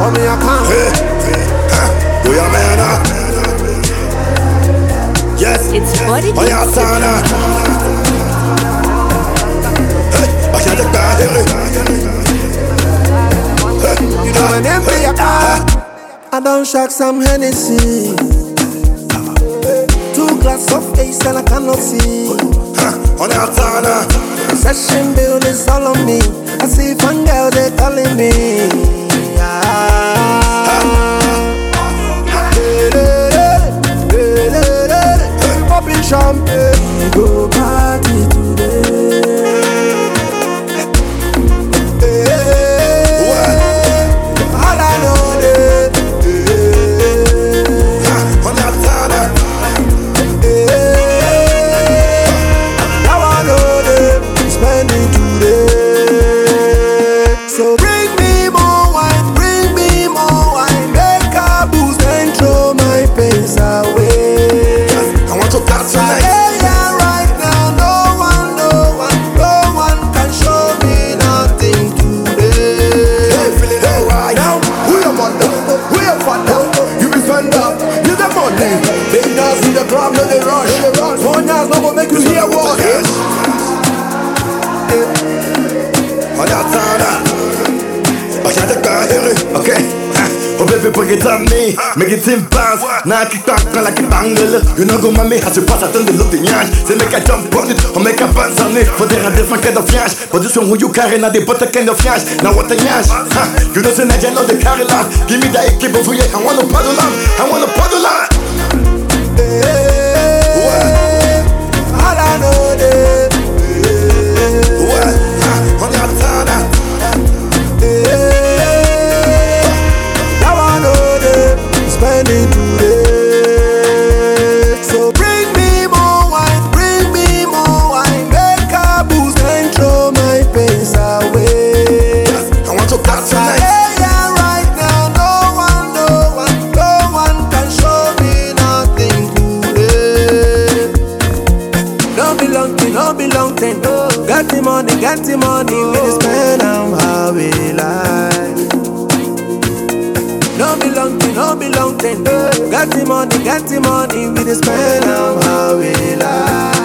for me I can't. We are man. Yes, It's body I am Sana. I can't take back. You know when empty a car, I don't shock some Hennessy. 2 glass of ace and I cannot see. On the Sana. Session bill is all on me. I see fun girl, they calling me. Popping champagne, go party today. All I know that On the Sana. now I know that spending today. So bring me more wine, make a boost and throw my pains away. I want to dance tonight. Yeah, right now, no one can show me nothing today. Hey, feeling alright. Now, who your mother? Who your father? You be spend up, you the money. They dance in the club, no they rush. One house, no go make you hear what. On the Sana. I can't take back. Okay. Oh baby, bring it on me. Make it in bounce. Now I kick back like a bangle. You know go mommy, as you pass I turn the look the nyash. Say make a jump on it or make a bounce on it. For there are different kind of nyash. But this one who you carry now they put a kind of nyash. Now what a nyash? You know say Naja know the carry laugh. Give me that keep over here. I wanna paddle on. I wanna paddle on. All I know that On the Sana. now I know that spending today. So bring me more wine, make a boost and throw my pains away. I want to dance tonight. Yeah, right now, no one can show me nothing today. Don't be long ten. Got the money, we just spend on how we like. Don't be long ten. Got the money, we just spend on how we like.